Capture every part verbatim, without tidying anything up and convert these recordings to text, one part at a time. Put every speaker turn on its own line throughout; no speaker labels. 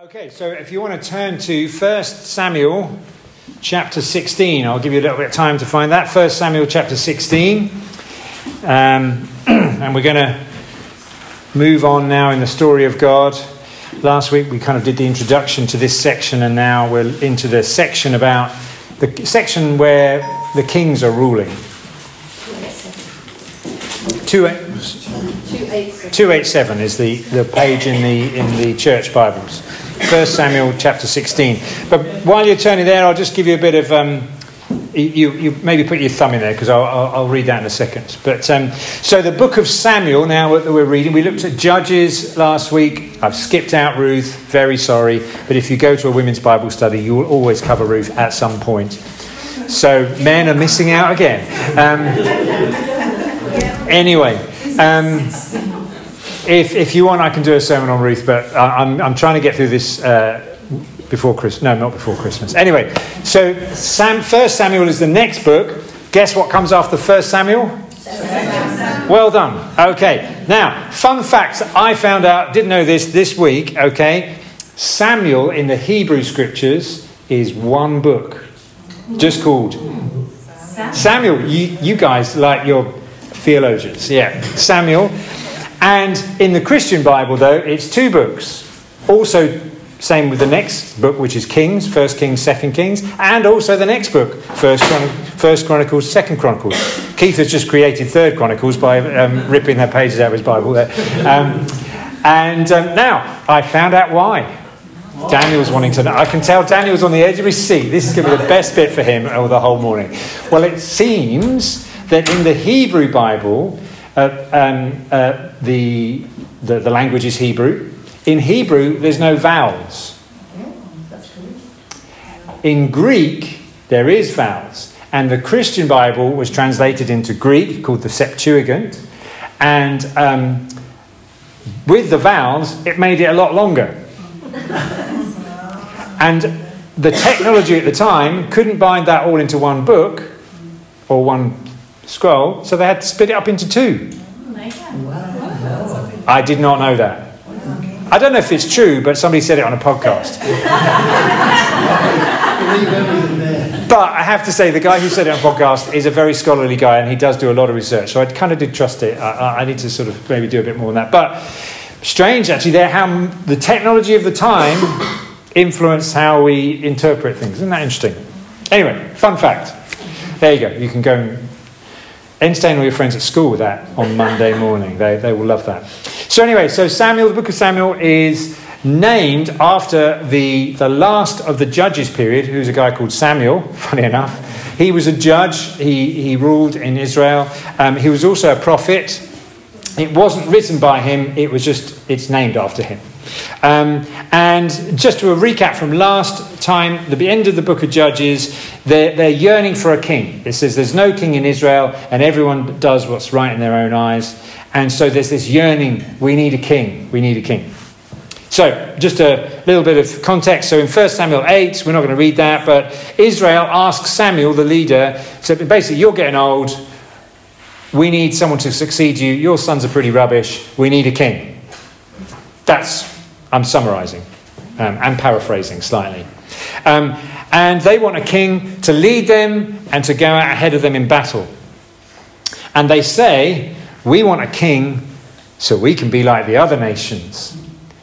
Okay, so if you want to turn to First Samuel chapter sixteen, I'll give you a little bit of time to find that. First Samuel chapter sixteen. Um, and we're going to move on now in the story of God. Last week we kind of did the introduction to this section, and now we're into the section about the section where the kings are ruling. Two two eight seven is the, the page in the in the church Bibles. First Samuel chapter sixteen. But while you're turning there, I'll just give you a bit of um, you you maybe put your thumb in there because I'll, I'll I'll read that in a second. But um, so the book of Samuel now that we're reading, we looked at Judges last week. I've skipped out Ruth. Very sorry, but if you go to a women's Bible study, you will always cover Ruth at some point. So men are missing out again. Um, anyway. Um, If if you want, I can do a sermon on Ruth, but I'm I'm trying to get through this uh, before Christmas. No, not before Christmas. Anyway, so Sam, First Samuel is the next book. Guess what comes after First Samuel? Well done. Okay. Now, fun fact I found out, didn't know this this week. Okay, Samuel in the Hebrew Scriptures is one book, just called Samuel. You you guys like your theologians, yeah, Samuel. And in the Christian Bible, though, it's two books. Also, same with the next book, which is Kings, First Kings, Second Kings, and also the next book, First, Chron- First Chronicles, Second Chronicles. Keith has just created Third Chronicles by um, ripping the pages out of his Bible there. Um, and um, now, I found out why. Daniel's wanting to know. I can tell Daniel's on the edge of his seat. This is going to be the best bit for him all the whole morning. Well, it seems that in the Hebrew Bible, Uh, um, uh, the, the the language is Hebrew. In Hebrew, there's no vowels. In Greek, there is vowels. And the Christian Bible was translated into Greek, called the Septuagint. And um, with the vowels, it made it a lot longer. And the technology at the time couldn't bind that all into one book or one scroll, so they had to split it up into two. I did not know that. I don't know if it's true, but somebody said it on a podcast. But I have to say, the guy who said it on a podcast is a very scholarly guy, and he does do a lot of research, so I kind of did trust it. I, I need to sort of maybe do a bit more than that. But strange, actually, there how the technology of the time influenced how we interpret things. Isn't that interesting? Anyway, fun fact. There you go. You can go and entertain all your friends at school with that on Monday morning. They they will love that. So anyway, so Samuel, the book of Samuel is named after the, the last of the Judges period, who's a guy called Samuel, funny enough. He was a judge. He, he ruled in Israel. Um, he was also a prophet. It wasn't written by him. It was just, it's named after him. Um, and just to a recap from last time, the end of the book of Judges, they're, they're yearning for a king. It says there's no king in Israel and everyone does what's right in their own eyes. And so there's this yearning, we need a king, we need a king. So just a little bit of context. So in First Samuel eight, we're not going to read that, but Israel asks Samuel, the leader, so basically you're getting old, we need someone to succeed you, your sons are pretty rubbish, we need a king. That's, I'm summarising um, and paraphrasing slightly. Um, and they want a king to lead them and to go out ahead of them in battle. And they say, we want a king so we can be like the other nations.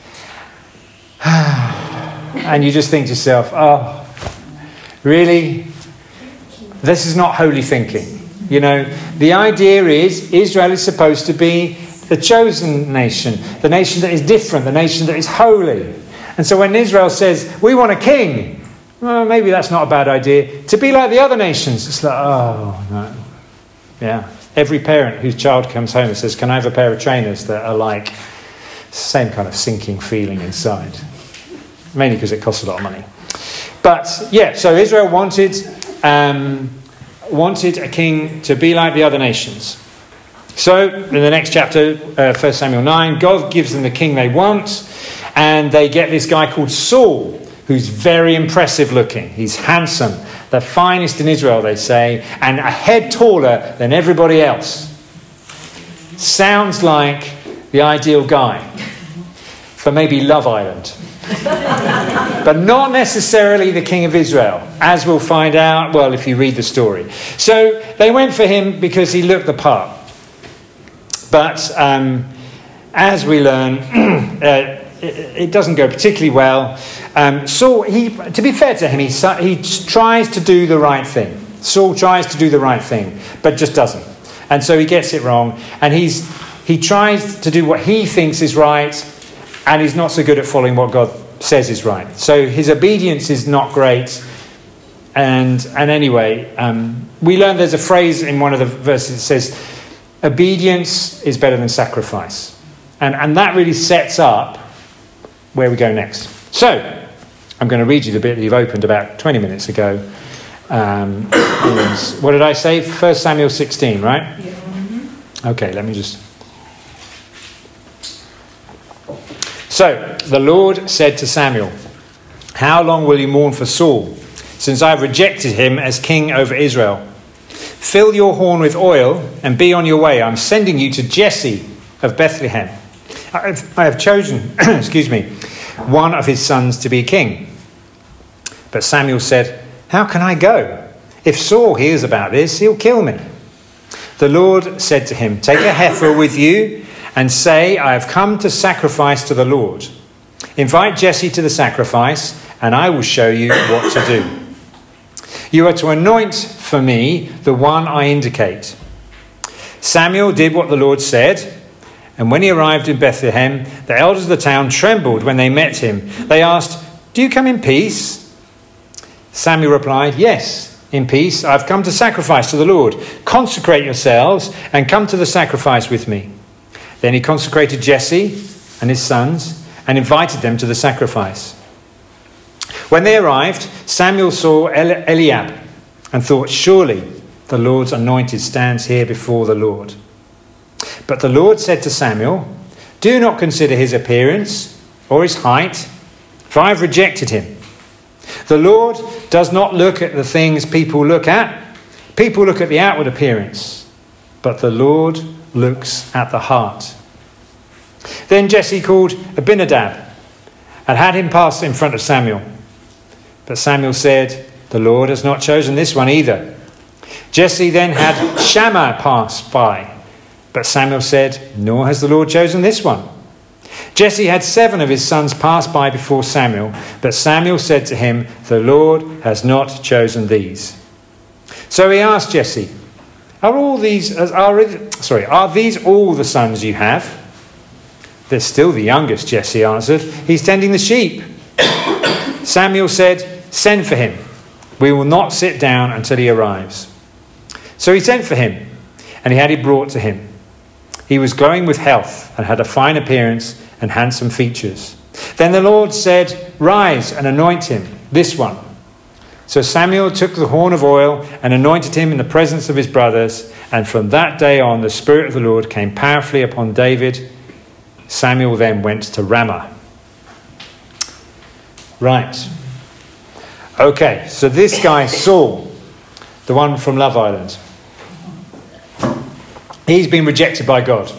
And you just think to yourself, oh, really? This is not holy thinking. You know, the idea is Israel is supposed to be the chosen nation, the nation that is different, the nation that is holy. And so when Israel says, we want a king, well, maybe that's not a bad idea. To be like the other nations, it's like, oh, no. Yeah. Every parent whose child comes home and says, can I have a pair of trainers that are like, same kind of sinking feeling inside. Mainly because it costs a lot of money. But, yeah, so Israel wanted, um, wanted a king to be like the other nations. So, in the next chapter, uh, First Samuel nine, God gives them the king they want, and they get this guy called Saul, who's very impressive looking. He's handsome, the finest in Israel, they say, and a head taller than everybody else. Sounds like the ideal guy for maybe Love Island. but not necessarily the king of Israel, as we'll find out, well, if you read the story. So they went for him because he looked the part. But um, as we learn, uh, it, it doesn't go particularly well. Um, Saul, he, to be fair to him, he, he tries to do the right thing. Saul tries to do the right thing, but just doesn't. And so he gets it wrong. And he's he tries to do what he thinks is right, and he's not so good at following what God says is right. So his obedience is not great. And and anyway, um, we learn there's a phrase in one of the verses that says, obedience is better than sacrifice. And, and that really sets up where we go next. So, I'm going to read you the bit that you've opened about twenty minutes ago. Um, is, what did I say? First Samuel sixteen, right?
Yeah. Mm-hmm.
Okay, let me just... So, the Lord said to Samuel, how long will you mourn for Saul, since I have rejected him as king over Israel? Fill your horn with oil and be on your way. I'm sending you to Jesse of Bethlehem. I have, I have chosen, excuse me, one of his sons to be king. But Samuel said, how can I go? If Saul hears about this, he'll kill me. The Lord said to him, take a heifer with you and say, I have come to sacrifice to the Lord. Invite Jesse to the sacrifice, and I will show you what to do. You are to anoint for me the one I indicate. Samuel did what the Lord said, and when he arrived in Bethlehem, the elders of the town trembled when they met him. They asked, do you come in peace? Samuel replied, yes, in peace. I've come to sacrifice to the Lord. Consecrate yourselves and come to the sacrifice with me. Then he consecrated Jesse and his sons and invited them to the sacrifice. When they arrived, Samuel saw Eliab and thought, surely the Lord's anointed stands here before the Lord. But the Lord said to Samuel, do not consider his appearance or his height, for I have rejected him. The Lord does not look at the things people look at. People look at the outward appearance, but the Lord looks at the heart. Then Jesse called Abinadab and had him pass in front of Samuel. But Samuel said, the Lord has not chosen this one either. Jesse then had Shammah pass by. But Samuel said, nor has the Lord chosen this one. Jesse had seven of his sons pass by before Samuel. But Samuel said to him, the Lord has not chosen these. So he asked Jesse, are all these, are, sorry, are these all the sons you have? They're still the youngest, Jesse answered. He's tending the sheep. Samuel said, send for him. We will not sit down until he arrives. So he sent for him, and he had him brought to him. He was glowing with health and had a fine appearance and handsome features. Then the Lord said, rise and anoint him, this one. So Samuel took the horn of oil and anointed him in the presence of his brothers. And from that day on, the Spirit of the Lord came powerfully upon David. Samuel then went to Ramah. Right. Okay, so this guy, Saul, the one from Love Island, he's been rejected by God.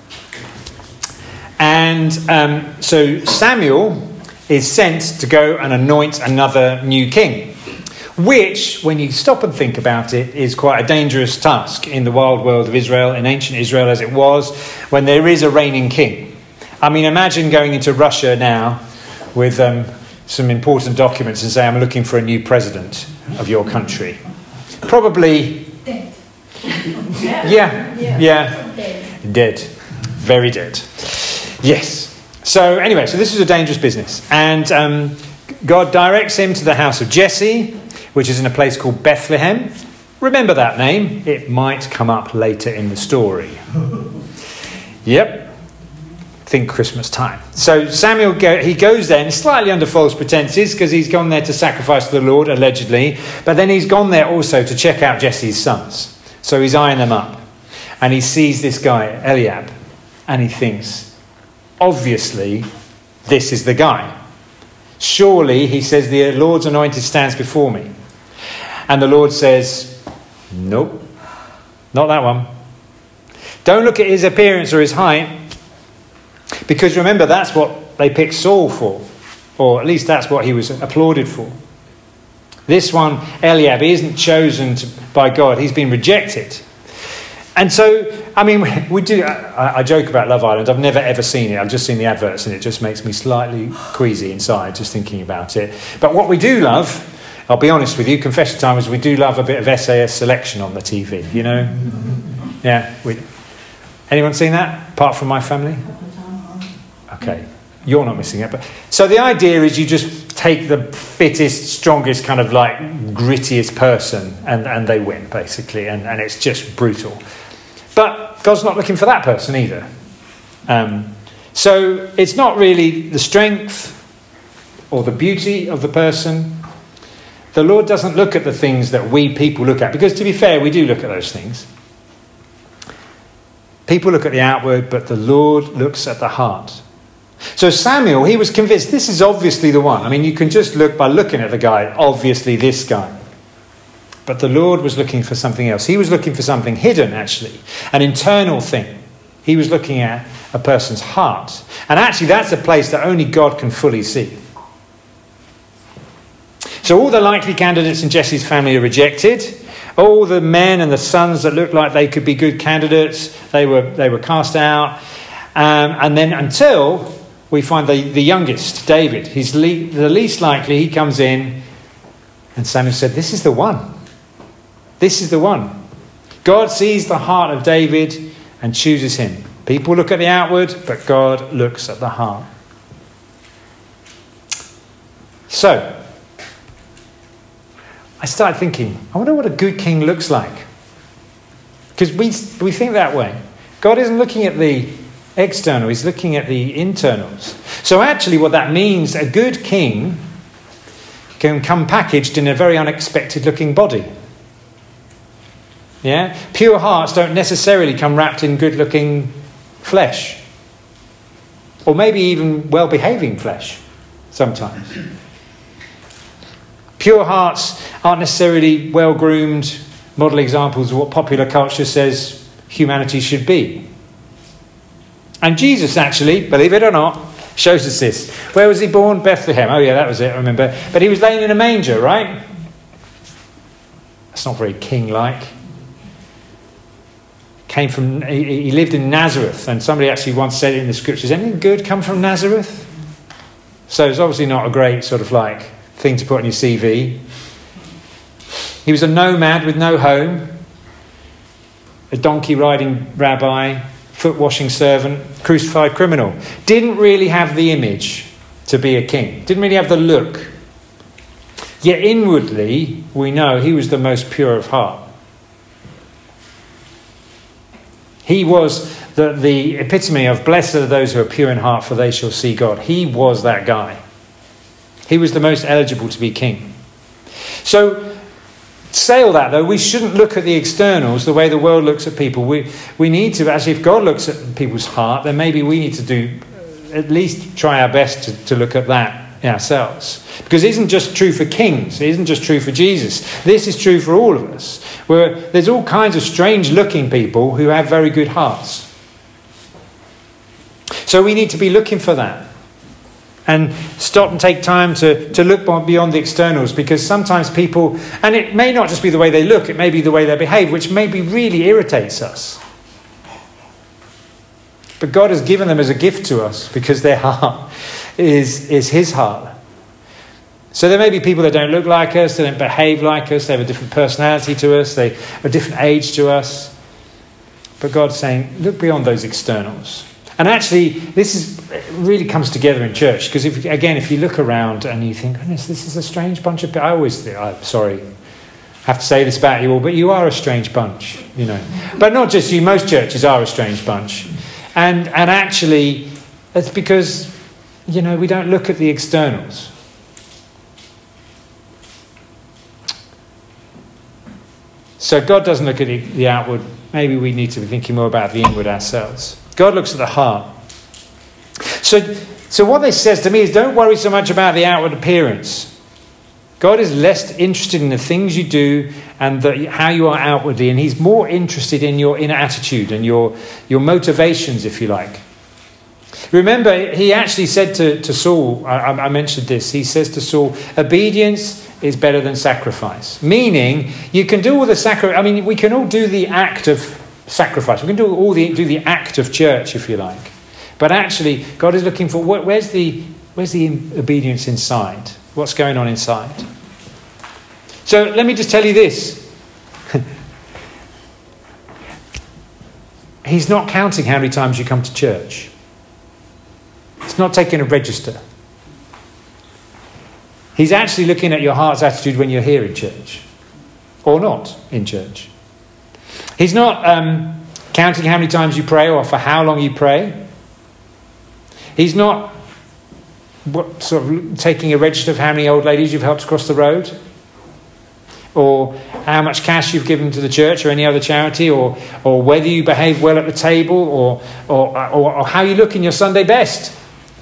And um, so Samuel is sent to go and anoint another new king, which, when you stop and think about it, is quite a dangerous task in the wild world of Israel, in ancient Israel as it was, when there is a reigning king. I mean, imagine going into Russia now with um, some important documents and say, I'm looking for a new president of your country. Probably...
Dead.
Yeah, yeah, yeah.
Dead.
Dead. Very dead. Yes. So anyway, so this is a dangerous business. And um, God directs him to the house of Jesse, which is in a place called Bethlehem. Remember that name. It might come up later in the story. Yep. Think Christmas time. So Samuel, go, he goes there, and slightly under false pretenses, because he's gone there to sacrifice to the Lord, allegedly. But then he's gone there also to check out Jesse's sons. So he's eyeing them up. And he sees this guy, Eliab, and he thinks, obviously, this is the guy. Surely, he says, the Lord's anointed stands before me. And the Lord says, nope, not that one. Don't look at his appearance or his height, because remember, that's what they picked Saul for. Or at least that's what he was applauded for. This one, Eliab, he isn't chosen to, by God. He's been rejected. And so, I mean, we do, I, I joke about Love Island. I've never ever seen it. I've just seen the adverts and it just makes me slightly queasy inside just thinking about it. But what we do love, I'll be honest with you, confession time, is we do love a bit of S A S selection on the T V, you know? Yeah. We, anyone seen that, apart from my family? Okay. You're not missing it. But so the idea is you just take the fittest, strongest, kind of like grittiest person and, and they win, basically. And, and it's just brutal. But God's not looking for that person either. Um, so it's not really the strength or the beauty of the person. The Lord doesn't look at the things that we people look at. Because to be fair, we do look at those things. People look at the outward, but the Lord looks at the heart. So Samuel, he was convinced this is obviously the one. I mean, you can just look by looking at the guy, obviously this guy. But the Lord was looking for something else. He was looking for something hidden, actually, an internal thing. He was looking at a person's heart. And actually, that's a place that only God can fully see. So all the likely candidates in Jesse's family are rejected. All the men and the sons that looked like they could be good candidates, they were, they were cast out. Um, and then until we find the, the youngest, David. He's le- the least likely. He comes in and Samuel said, this is the one. This is the one. God sees the heart of David and chooses him. People look at the outward, but God looks at the heart. So, I started thinking, I wonder what a good king looks like. Because we, we think that way. God isn't looking at the external, he's looking at the internals. So actually what that means, a good king can come packaged in a very unexpected looking body. Yeah? Pure hearts don't necessarily come wrapped in good looking flesh. Or maybe even well behaving flesh sometimes. Pure hearts aren't necessarily well groomed model examples of what popular culture says humanity should be. And Jesus actually, believe it or not, shows us this. Where was he born? Bethlehem. Oh yeah, that was it, I remember. But he was laying in a manger, right? That's not very king-like. Came from, he, he lived in Nazareth, and somebody actually once said it in the scriptures, anything good come from Nazareth? So it's obviously not a great sort of like thing to put on your C V. He was a nomad with no home, a donkey-riding rabbi, foot-washing servant, crucified criminal. Didn't really have the image to be a king. Didn't really have the look. Yet inwardly, we know he was the most pure of heart. He was the, the epitome of blessed are those who are pure in heart, for they shall see God. He was that guy. He was the most eligible to be king. So, say all that though, we shouldn't look at the externals the way the world looks at people. We we need to, actually, if God looks at people's heart, then maybe we need to do, at least try our best to, to look at that ourselves. Because it isn't just true for kings, it isn't just true for Jesus. This is true for all of us. Where there's all kinds of strange looking people who have very good hearts. So we need to be looking for that. And stop and take time to, to look beyond the externals, because sometimes people, and it may not just be the way they look, it may be the way they behave, which maybe really irritates us. But God has given them as a gift to us because their heart is, is his heart. So there may be people that don't look like us, they don't behave like us, they have a different personality to us, they have a different age to us. But God's saying, look beyond those externals. And actually, this is it really comes together in church, because if, again, if you look around and you think, goodness, this is a strange bunch of people. I always think, I'm sorry, I have to say this about you all, but you are a strange bunch, you know. But not just you, most churches are a strange bunch. And and actually, it's because, you know, we don't look at the externals. So God doesn't look at the, the outward. Maybe we need to be thinking more about the inward ourselves. God looks at the heart. So, so what this says to me is, don't worry so much about the outward appearance. God is less interested in the things you do and the, how you are outwardly, and he's more interested in your inner attitude and your, your motivations, if you like. Remember, he actually said to, to Saul, I, I mentioned this, he says to Saul, obedience is better than sacrifice. Meaning, you can do all the sacrifice, I mean, we can all do the act of sacrifice. We can do all the do the act of church, if you like. But actually, God is looking for, where's the, where's the obedience inside? What's going on inside? So let me just tell you this. He's not counting how many times you come to church. It's not taking a register. He's actually looking at your heart's attitude when you're here in church. Or not in church. He's not um, counting how many times you pray or for how long you pray. He's not what, sort of taking a register of how many old ladies you've helped cross the road. Or how much cash you've given to the church or any other charity, or or whether you behave well at the table, or or, or, or how you look in your Sunday best.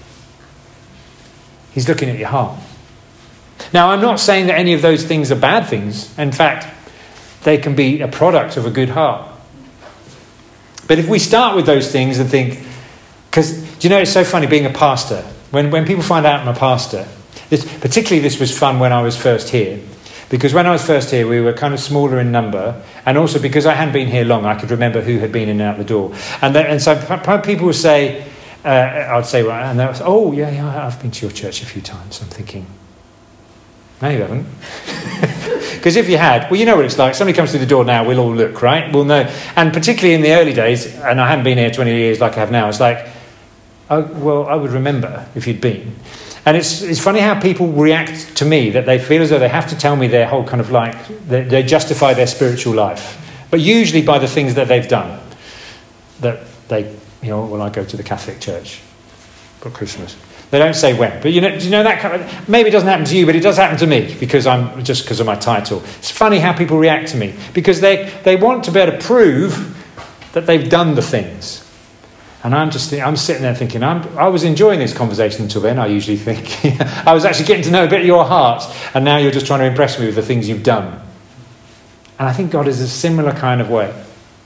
He's looking at your heart. Now, I'm not saying that any of those things are bad things. In fact, they can be a product of a good heart. But if we start with those things and think, because, do you know, it's so funny being a pastor. When, when people find out I'm a pastor, this, particularly this was fun when I was first here. Because when I was first here, we were kind of smaller in number. And also because I hadn't been here long, I could remember who had been in and out the door. And, then, and so people would say, uh, I'd say, well, and they would say, oh, yeah, yeah, I've been to your church a few times. I'm thinking, no, you haven't. Because if you had, well, you know what it's like. Somebody comes through the door now, we'll all look, right? We'll know. And particularly in the early days, and I haven't been here twenty years like I have now, it's like, oh, well, I would remember if you'd been. And it's it's funny how people react to me, that they feel as though they have to tell me their whole kind of like, they, they justify their spiritual life. But usually by the things that they've done. That they, you know, well, I go to the Catholic Church for Christmas. They don't say when. But you know, do you know that kind of, maybe it doesn't happen to you, but it does happen to me because I'm just because of my title. It's funny how people react to me because they, they want to be able to prove that they've done the things. And I'm just I'm sitting there thinking, I'm, I was enjoying this conversation until then, I usually think. I was actually getting to know a bit of your heart, and now you're just trying to impress me with the things you've done. And I think God is a similar kind of way.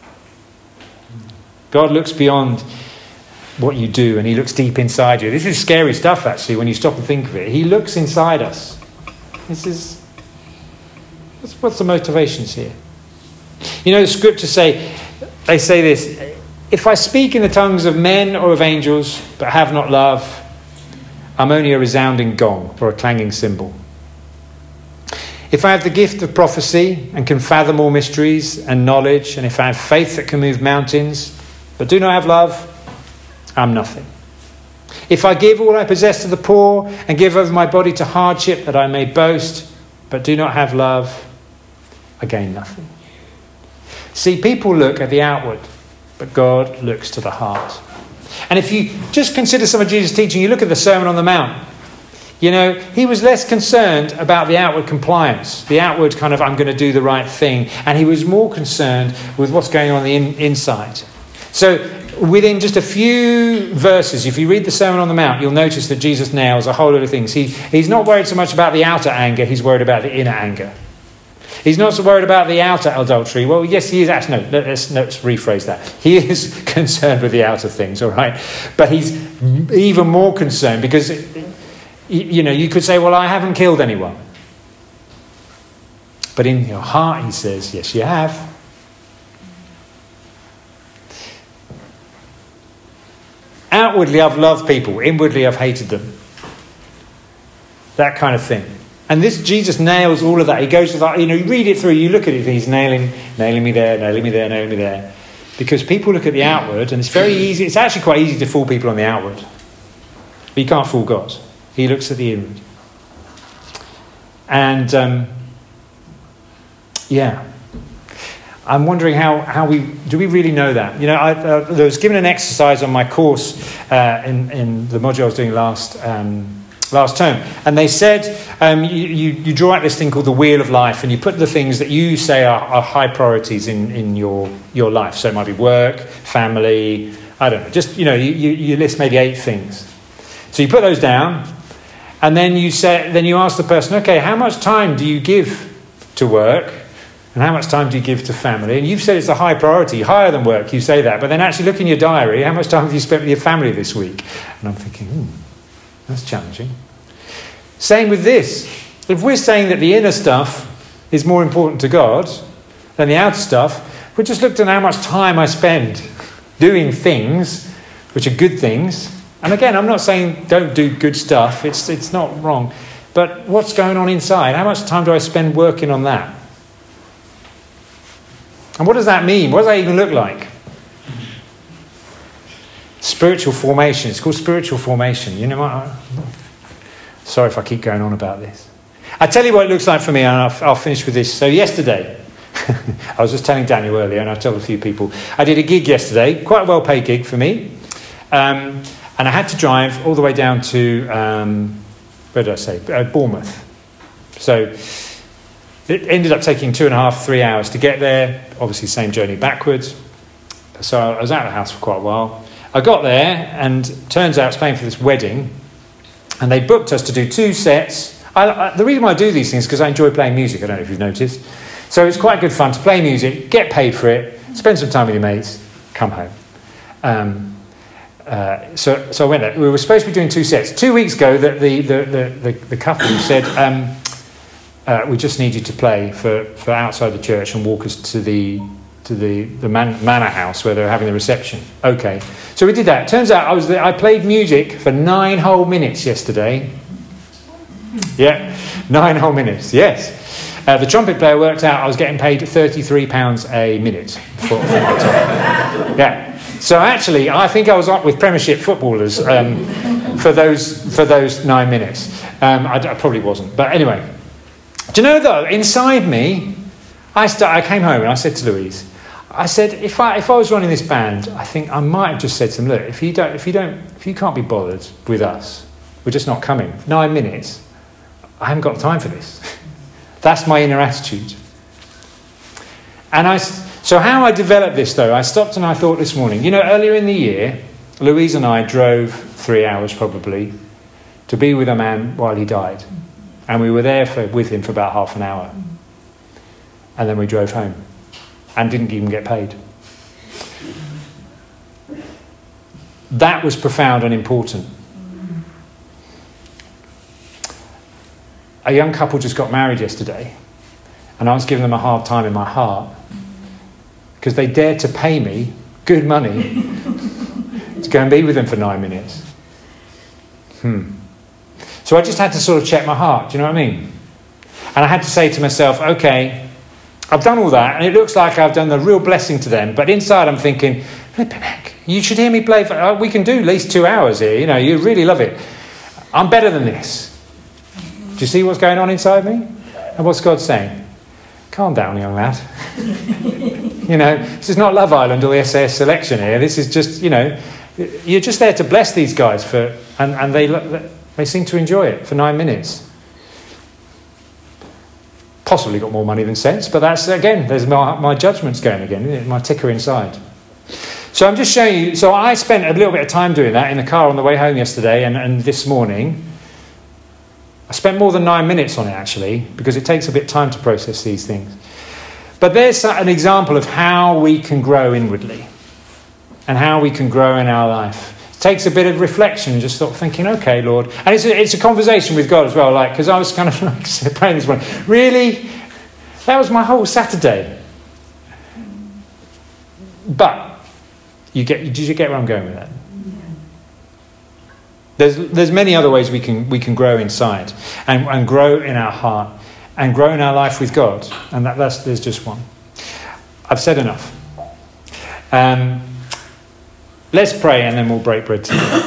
God looks beyond what you do, and he looks deep inside you. This is scary stuff, actually, when you stop and think of it. He looks inside us. This is... What's, what's the motivations here? You know, the scriptures say, they say this, if I speak in the tongues of men or of angels, but have not love, I'm only a resounding gong or a clanging cymbal. If I have the gift of prophecy and can fathom all mysteries and knowledge, and if I have faith that can move mountains, but do not have love, I'm nothing. If I give all I possess to the poor and give over my body to hardship that I may boast, but do not have love, I gain nothing. See, people look at the outward, but God looks to the heart. And if you just consider some of Jesus' teaching, you look at the Sermon on the Mount, you know, he was less concerned about the outward compliance, the outward kind of, I'm going to do the right thing. And he was more concerned with what's going on the in, inside. So within just a few verses, if you read the Sermon on the Mount, you'll notice that Jesus nails a whole lot of things. He, he's not worried so much about the outer anger, he's worried about the inner anger. He's not so worried about the outer adultery. Well, yes, he is. Actually, no, let's, let's rephrase that. He is concerned with the outer things, all right? But he's even more concerned because, you know, you could say, well, I haven't killed anyone. But in your heart, he says, yes, you have. Outwardly, I've loved people. Inwardly, I've hated them. That kind of thing. And this, Jesus nails all of that. He goes to that, you know, you read it through, you look at it, and he's nailing, nailing me there, nailing me there, nailing me there. Because people look at the outward, and it's very easy, it's actually quite easy to fool people on the outward. But you can't fool God. He looks at the inward. And, um, yeah. I'm wondering how, how we, do we really know that? You know, I, uh, there was given an exercise on my course uh, in, in the module I was doing last um last term, and they said um, you, you, you draw out this thing called the wheel of life, and you put the things that you say are, are high priorities in, in your, your life. So it might be work, family, I don't know, just, you know, you, you, you list maybe eight things. So you put those down, and then you say, then you ask the person, okay, how much time do you give to work? And how much time do you give to family? And you've said it's a high priority, higher than work, you say that. But then actually look in your diary, how much time have you spent with your family this week? And I'm thinking, hmm, that's challenging. Same with this. If we're saying that the inner stuff is more important to God than the outer stuff, we just looked at how much time I spend doing things which are good things. And again, I'm not saying don't do good stuff. It's, it's not wrong. But what's going on inside? How much time do I spend working on that? And what does that mean? What does that even look like? Spiritual formation. It's called spiritual formation. You know what? Sorry if I keep going on about this. I tell you what it looks like for me, and I'll, I'll finish with this. So yesterday, I was just telling Daniel earlier, and I've told a few people, I did a gig yesterday, quite a well-paid gig for me, um, and I had to drive all the way down to, um, where did I say, uh, Bournemouth. So it ended up taking two and a half, three hours to get there. Obviously, same journey backwards. So I was out of the house for quite a while. I got there, and turns out I was playing for this wedding, and they booked us to do two sets. I, I, the reason why I do these things is because I enjoy playing music. I don't know if you've noticed. So it's quite good fun to play music, get paid for it, spend some time with your mates, come home. Um, uh, so, so I went there. We were supposed to be doing two sets. Two weeks ago, the the the the, the, the couple said, um, uh, "We just need you to play for, for outside the church and walk us to the to the the man, manor house where they were having the reception." Okay, so we did that. Turns out I was there, I played music for nine whole minutes yesterday. Yeah, nine whole minutes. Yes. Uh, the trumpet player worked out I was getting paid thirty-three pounds a minute for, for my time. Yeah. So actually, I think I was up with Premiership footballers um, for those for those nine minutes. Um, I, I probably wasn't, but anyway. Do you know though? Inside me, I start, I came home and I said to Louise, I said, if I if I was running this band, I think I might have just said to them, look, if you don't if you don't if you can't be bothered with us, we're just not coming. Nine minutes. I haven't got time for this. That's my inner attitude. And I, so how I developed this, though, I stopped and I thought this morning, you know, earlier in the year, Louise and I drove three hours probably to be with a man while he died. And we were there for, with him for about half an hour. And then we drove home and didn't even get paid. That was profound and important. A young couple just got married yesterday, and I was giving them a hard time in my heart because they dared to pay me good money to go and be with them for nine minutes. Hmm. So I just had to sort of check my heart, do you know what I mean? And I had to say to myself, okay, I've done all that, and it looks like I've done a real blessing to them, but inside I'm thinking, flipping heck, you should hear me play, for, we can do at least two hours here, you know, you really love it. I'm better than this. Do you see what's going on inside me? And what's God saying? Calm down, young lad. You know, this is not Love Island or the S A S selection here. This is just, you know, you're just there to bless these guys for, and, and they they seem to enjoy it for nine minutes. Possibly got more money than sense, but that's, again, there's my, my judgments going again, isn't it? My ticker inside. So I'm just showing you, so I spent a little bit of time doing that in the car on the way home yesterday and, and this morning. I spent more than nine minutes on it, actually, because it takes a bit of time to process these things. But there's an example of how we can grow inwardly and how we can grow in our life. It takes a bit of reflection, just sort of thinking, okay, Lord. And it's a, it's a conversation with God as well, like, because I was kind of like praying this morning, really? That was my whole Saturday. But, you get, did you get where I'm going with that? There's there's many other ways we can we can grow inside and, and grow in our heart and grow in our life with God. And that, that's there's just one. I've said enough. Um, let's pray and then we'll break bread together.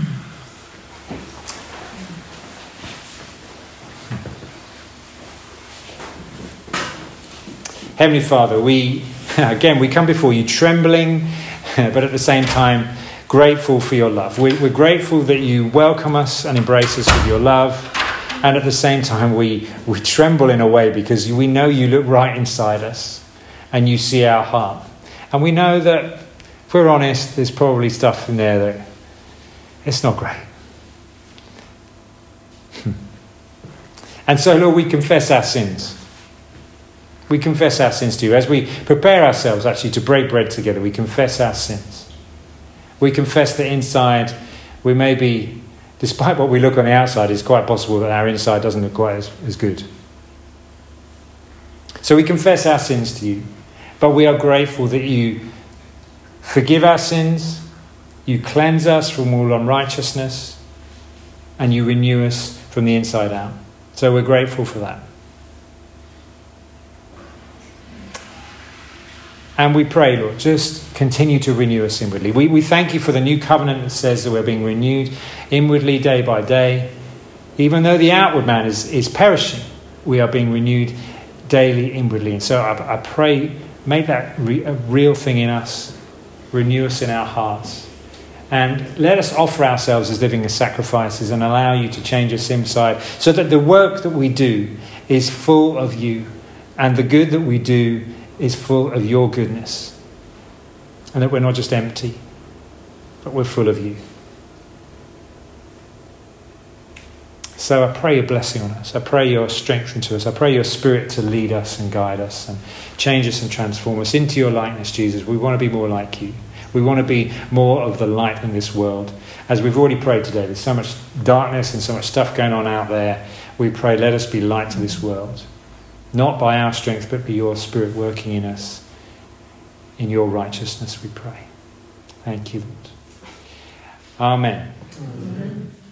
Heavenly Father, we again we come before you trembling, but at the same time grateful for your love. We, we're grateful that you welcome us and embrace us with your love. And at the same time, we, we tremble in a way because we know you look right inside us and you see our heart. And we know that, if we're honest, there's probably stuff in there that it's not great. And so, Lord, we confess our sins. We confess our sins to you. As we prepare ourselves actually to break bread together, we confess our sins. We confess that inside we may be, despite what we look on the outside, it's quite possible that our inside doesn't look quite as, as good. So we confess our sins to you, but we are grateful that you forgive our sins, you cleanse us from all unrighteousness, and you renew us from the inside out. So we're grateful for that. And we pray, Lord, just continue to renew us inwardly. We, we thank you for the new covenant that says that we're being renewed inwardly day by day. Even though the outward man is, is perishing, we are being renewed daily inwardly. And so I, I pray, make that re, a real thing in us. Renew us in our hearts. And let us offer ourselves as living as sacrifices and allow you to change us inside so that the work that we do is full of you and the good that we do is full of your goodness, and that we're not just empty, but we're full of you. So I pray your blessing on us. I pray your strength into us. I pray your Spirit to lead us and guide us and change us and transform us into your likeness, Jesus. We want to be more like you. We want to be more of the light in this world. As we've already prayed today, there's so much darkness and so much stuff going on out there. We pray, let us be light to this world. Not by our strength, but by your Spirit working in us. In your righteousness, we pray. Thank you, Lord. Amen. Amen.